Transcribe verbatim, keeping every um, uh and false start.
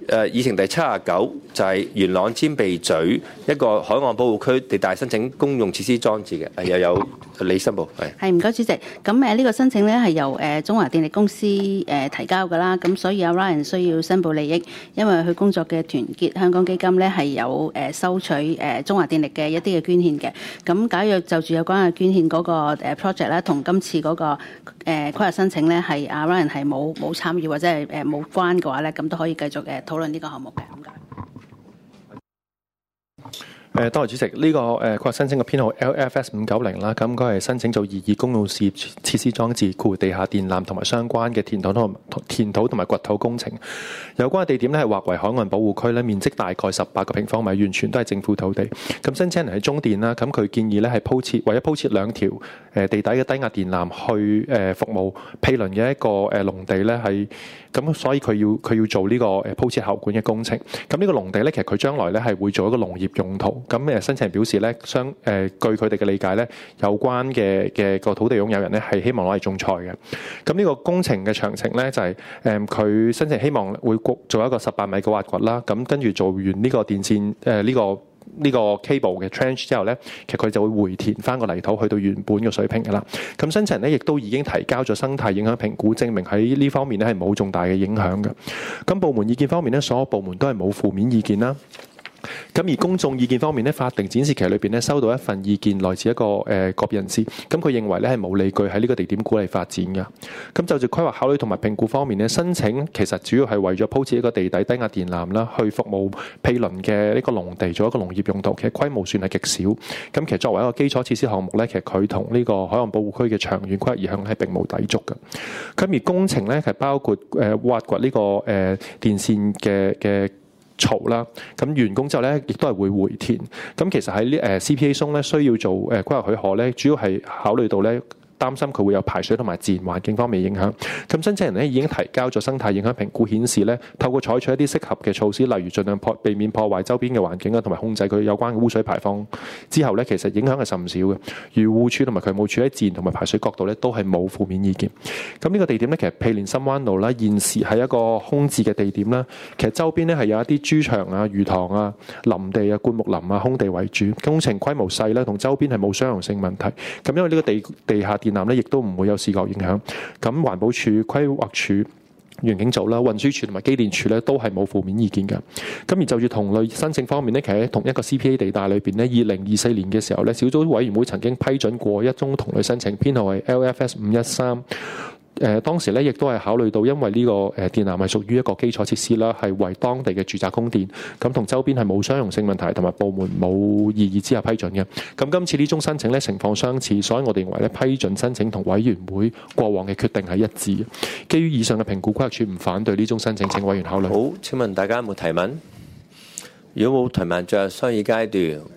誒議程第七十九就係元朗尖鼻咀一個海岸保護區地帶申請公用設施裝置嘅，又有李申報係。 係唔該主席，咁誒呢個申請咧係由誒中華電力公司誒提交㗎啦，咁所以阿 Ryan 需要申報利益，因為佢工作嘅團結香港基金咧係有誒收取誒中華電力嘅一啲嘅捐獻嘅。咁假若就住有關嘅捐獻嗰個誒 project 咧，同今次嗰個誒規劃申請咧係阿 Ryan 係冇冇參與或者係誒冇關嘅話咧，咁都可以繼續誒討論呢個項目嘅。咁解。 誒，多謝主席。呢、這個誒規劃申請嘅編號 L F S 五九零啦，咁佢係申請做擬議公用事業設施裝置，括地下電纜同埋相關嘅填土同填土同埋掘土工程。有關嘅地點咧係劃為海岸保護區咧，面積大概十八個平方米，完全都係政府土地。咁申請人係中電啦，咁佢建議咧係鋪設，為咗鋪設兩條誒地底嘅低壓電纜去誒服務毗鄰嘅一個誒農地咧係。咁所以佢要佢要做呢個誒鋪設喉管嘅工程。咁呢個農地咧，其實佢將來咧係會做一個農業用途。咁誒申請人表示咧，相誒據佢哋嘅理解咧，有關嘅嘅個土地擁有人咧係希望攞嚟種菜嘅。咁呢個工程嘅詳情咧就係誒佢申請希望會做一個十八米嘅挖掘啦。咁跟住做完呢個電線誒呢個。呢個 cable 嘅 trench 之後咧，其實佢就會回填翻個泥土去到原本嘅水平㗎啦。咁申請人咧亦都已經提交咗生態影響評估，證明喺呢方面咧係冇重大嘅影響嘅。咁部門意見方面咧，所有部門都係冇負面意見啦。咁而公眾意見方面咧，法定展示期裏邊咧收到一份意見，來自一個誒、呃、個別人士。咁佢認為咧係冇理據喺呢個地點鼓勵發展嘅。咁就住規劃考慮同埋評估方面咧，申請其實主要係為咗鋪設一個地底低壓電纜啦，去服務毗鄰嘅呢個農地做一個農業用途。其實規模算係極少。咁其實作為一個基礎設施項目咧，其實佢同呢個海岸保護區嘅長遠規劃意向係並冇抵觸嘅。咁而工程咧係包括誒、呃、挖掘呢、這個誒、呃、電線嘅嘅槽啦，咁完工之後咧，亦都係會回填。咁其實喺呢誒 C P A 中咧，需要做誒規劃許可咧，主要係考慮到咧，擔心佢會有排水同埋自然環境方面影響。咁申請人咧已經提交咗生態影響評估，顯示咧透過採取一啲適合嘅措施，例如盡量破避免破壞周邊嘅環境啊，同埋控制佢有關嘅污水排放之後咧，其實影響係甚少嘅。漁護署同埋渠務署喺自然同埋排水角度咧都係冇負面意見。咁呢個地點咧，其實毗連深灣路啦，現時係一個空置嘅地點啦。其實周邊咧係有一啲豬場啊、魚塘啊、林地啊、灌木林啊、空地為主，工程規模細啦，同周邊係冇相容性問題。咁因為呢個地地下電纜咧，亦都唔會有視覺影響。咁環保署、規劃署、園境組啦、運輸署同埋機電署咧，都係冇負面意見嘅。咁而就住同類申請方面咧，其實喺同一個 C P A 地帶裏邊咧，二零二四年嘅時候咧，小組委員會曾經批准過一宗同類申請，編號係 L F S 五一三。誒當時咧，亦都係考慮到，因為呢個誒電纜係屬於一個基礎設施啦，係為當地嘅住宅供電，咁同周邊係冇相容性問題，同埋部門冇異議之下批准嘅。咁今次呢宗申請咧情況相似，所以我哋認為咧批准申請同委員會過往嘅決定係一致嘅。基於以上嘅評估，規劃署唔反對呢宗申請，請委員考慮。 好，請問大家有冇提問？如果冇提問，進入商議階段。